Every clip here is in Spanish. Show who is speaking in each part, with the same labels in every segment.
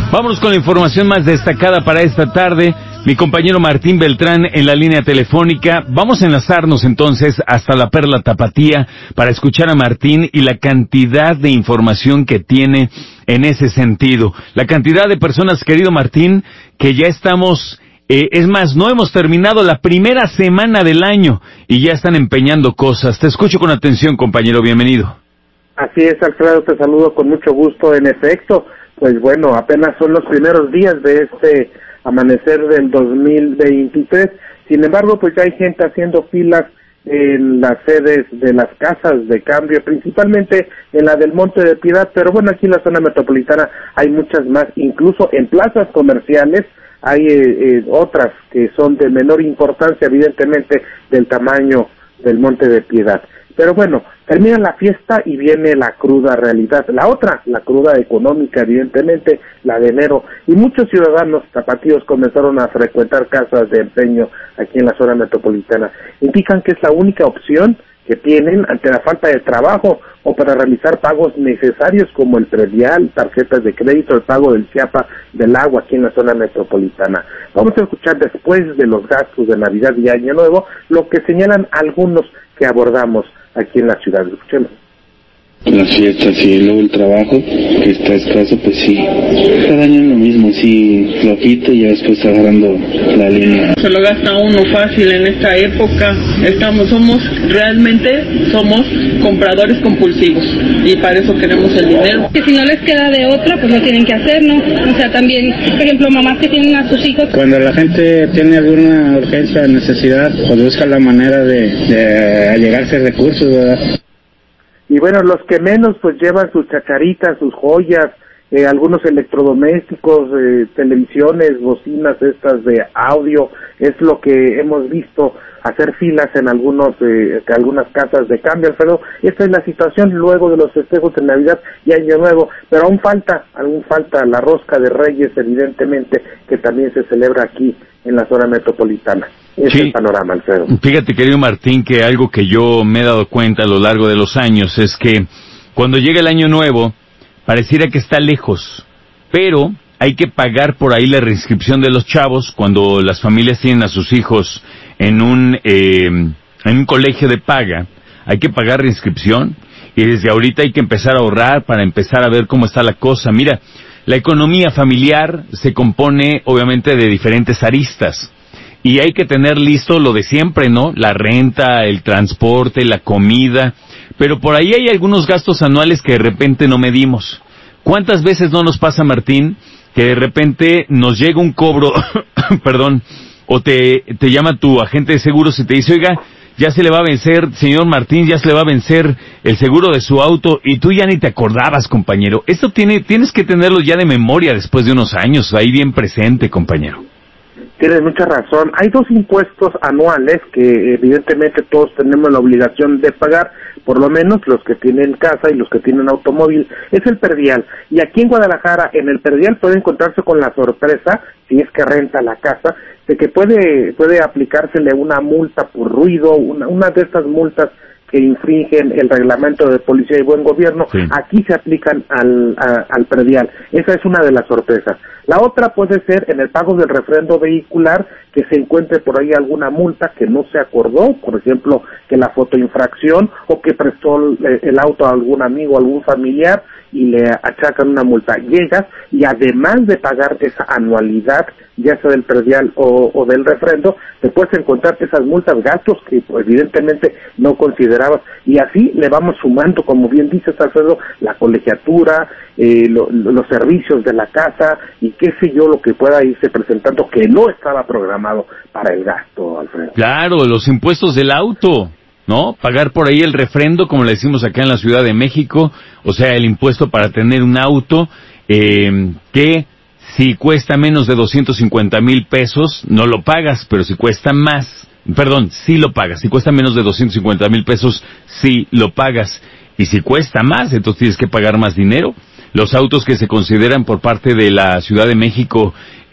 Speaker 1: Vámonos con la información más destacada para esta tarde. Mi compañero Martín Beltrán en la línea telefónica. Vamos a enlazarnos entonces hasta la Perla Tapatía para escuchar a Martín y la cantidad de información que tiene en ese sentido. La cantidad de personas, querido Martín, que ya estamos... es más, no hemos terminado la primera semana del año y ya están empeñando cosas. Te escucho con atención, compañero. Bienvenido.
Speaker 2: Así es, Alfredo, te saludo con mucho gusto. En efecto, pues bueno, apenas son los primeros días de este amanecer del 2023. Sin embargo, pues ya hay gente haciendo filas en las sedes de las casas de cambio, principalmente en la del Monte de Piedad, pero bueno, aquí en la zona metropolitana hay muchas más, incluso en plazas comerciales hay otras que son de menor importancia, evidentemente, del tamaño del Monte de Piedad. Pero bueno, termina la fiesta y viene la cruda realidad. La otra, la cruda económica, evidentemente, la de enero. Y muchos ciudadanos tapatíos comenzaron a frecuentar casas de empeño aquí en la zona metropolitana. Indican que es la única opción que tienen ante la falta de trabajo o para realizar pagos necesarios como el predial, tarjetas de crédito, el pago del CIAPA, del agua aquí en la zona metropolitana. Vamos a escuchar después de los gastos de Navidad y Año Nuevo lo que señalan algunos que abordamos aquí en la ciudad. Escuchemos.
Speaker 3: Las fiestas y luego el trabajo, que está escaso, pues sí. Cada año es lo mismo, sí, flojito y ya después agarrando la línea.
Speaker 4: Se lo gasta uno fácil en esta época. Somos compradores compulsivos y para eso queremos el dinero.
Speaker 5: Que si no les queda de otra, pues lo tienen que hacer, ¿no? O sea, también, por ejemplo, mamás que tienen a sus hijos.
Speaker 6: Cuando la gente tiene alguna urgencia, necesidad, pues busca la manera de allegarse recursos, ¿verdad?
Speaker 2: Y bueno, los que menos pues llevan sus chacharitas, sus joyas, algunos electrodomésticos, televisiones, bocinas estas de audio, es lo que hemos visto hacer filas en algunas casas de cambio, Alfredo. Esta es la situación luego de los festejos de Navidad y Año Nuevo, pero aún falta la rosca de Reyes, evidentemente, que también se celebra aquí en la zona metropolitana. Es el panorama, Alfredo.
Speaker 1: Fíjate, querido Martín, que algo que yo me he dado cuenta a lo largo de los años es que cuando llega el Año Nuevo, pareciera que está lejos, pero hay que pagar por ahí la reinscripción de los chavos cuando las familias tienen a sus hijos en un colegio de paga. Hay que pagar reinscripción y desde ahorita hay que empezar a ahorrar para empezar a ver cómo está la cosa. Mira, la economía familiar se compone obviamente de diferentes aristas y hay que tener listo lo de siempre, ¿no? La renta, el transporte, la comida, pero por ahí hay algunos gastos anuales que de repente no medimos. ¿Cuántas veces no nos pasa, Martín, que de repente nos llega un cobro, perdón, o te llama tu agente de seguros y te dice, oiga, ya se le va a vencer, señor Martín, ya se le va a vencer el seguro de su auto, y tú ya ni te acordabas, compañero? Esto tienes que tenerlo ya de memoria después de unos años, ahí bien presente, compañero.
Speaker 2: Tienes mucha razón. Hay dos impuestos anuales que evidentemente todos tenemos la obligación de pagar, por lo menos los que tienen casa y los que tienen automóvil. Es el predial. Y aquí en Guadalajara, en el predial puede encontrarse con la sorpresa, si es que renta la casa, de que puede aplicársele una multa por ruido, una de estas multas que infringen el reglamento de policía y buen gobierno. Sí. Aquí se aplican al predial. Esa es una de las sorpresas. La otra puede ser en el pago del refrendo vehicular, que se encuentre por ahí alguna multa que no se acordó, por ejemplo, que la fotoinfracción o que prestó el auto a algún amigo, a algún familiar y le achacan una multa. Llegas y además de pagar esa anualidad, ya sea del predial o del refrendo, te puedes encontrar esas multas, gastos que pues, evidentemente no considerabas, y así le vamos sumando, como bien dices, Alfredo, la colegiatura, los servicios de la casa y qué sé yo, lo que pueda irse presentando que no estaba programado para el gasto, Alfredo.
Speaker 1: Claro, los impuestos del auto, ¿no? Pagar por ahí el refrendo, como le decimos acá en la Ciudad de México, o sea, el impuesto para tener un auto, que si cuesta menos de 250,000 pesos, no lo pagas, pero si cuesta más, sí lo pagas. Si cuesta menos de 250,000 pesos, sí lo pagas. Y si cuesta más, entonces tienes que pagar más dinero. Los autos que se consideran por parte de la Ciudad de México,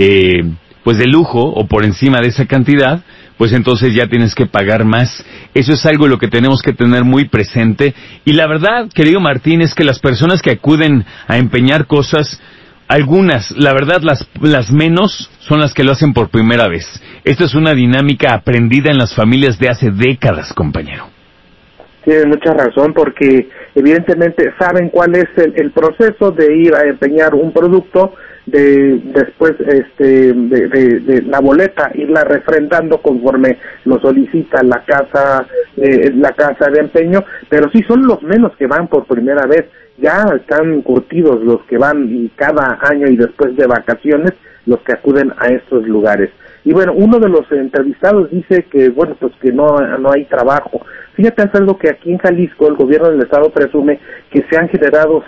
Speaker 1: pues de lujo, o por encima de esa cantidad, pues entonces ya tienes que pagar más. Eso es algo lo que tenemos que tener muy presente. Y la verdad, querido Martín, es que las personas que acuden a empeñar cosas, algunas, la verdad, las menos son las que lo hacen por primera vez. Esta es una dinámica aprendida en las familias de hace décadas, compañero.
Speaker 2: Tiene mucha razón, porque evidentemente saben cuál es el proceso de ir a empeñar un producto, después de la boleta irla refrendando conforme lo solicita la casa de empeño, pero sí son los menos que van por primera vez. Ya están curtidos los que van y cada año y después de vacaciones los que acuden a estos lugares. Y bueno, uno de los entrevistados dice que, bueno, pues que no hay trabajo. Fíjate, Alfredo, que aquí en Jalisco el gobierno del estado presume que se han generado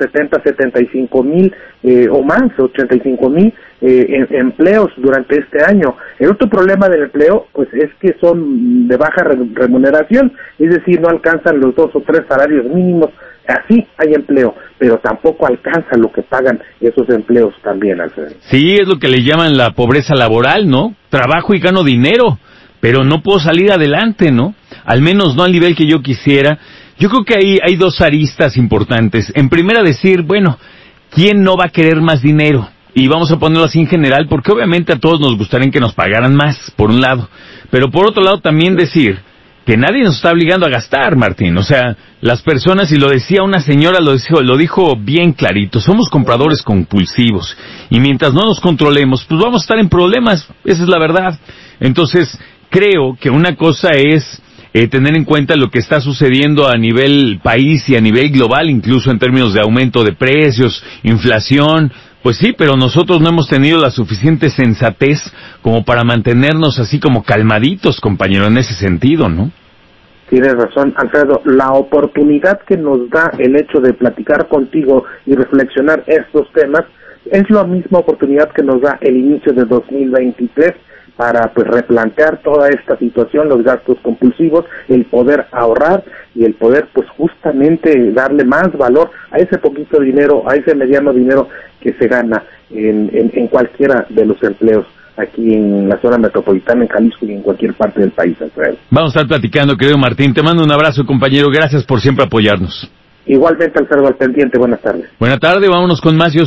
Speaker 2: 75 mil o más, 85 mil empleos durante este año. El otro problema del empleo, pues es que son de baja remuneración, es decir, no alcanzan los 2 o 3 salarios mínimos. Así hay empleo, pero tampoco alcanza lo que pagan esos empleos también, Alfredo.
Speaker 1: Sí, es lo que le llaman la pobreza laboral, ¿no? Trabajo y gano dinero, pero no puedo salir adelante, ¿no? Al menos no al nivel que yo quisiera. Yo creo que ahí hay 2 aristas importantes. En primera, decir, bueno, ¿quién no va a querer más dinero? Y vamos a ponerlo así en general, porque obviamente a todos nos gustaría que nos pagaran más, por un lado. Pero por otro lado también decir que nadie nos está obligando a gastar, Martín. O sea, las personas, y lo decía una señora, lo dijo bien clarito, somos compradores compulsivos. Y mientras no nos controlemos, pues vamos a estar en problemas. Esa es la verdad. Entonces, creo que una cosa es tener en cuenta lo que está sucediendo a nivel país y a nivel global, incluso en términos de aumento de precios, inflación. Pues sí, pero nosotros no hemos tenido la suficiente sensatez como para mantenernos así como calmaditos, compañero, en ese sentido, ¿no?
Speaker 2: Tienes razón, Alfredo. La oportunidad que nos da el hecho de platicar contigo y reflexionar estos temas es la misma oportunidad que nos da el inicio de 2023 para pues replantear toda esta situación, los gastos compulsivos, el poder ahorrar y el poder pues justamente darle más valor a ese poquito dinero, a ese mediano dinero que se gana en cualquiera de los empleos aquí en la zona metropolitana, en Jalisco y en cualquier parte del país, Alfredo.
Speaker 1: Vamos a estar platicando, querido Martín. Te mando un abrazo, compañero. Gracias por siempre apoyarnos.
Speaker 2: Igualmente, Alfredo, al pendiente. Buenas tardes.
Speaker 1: Buenas tardes, vámonos con más.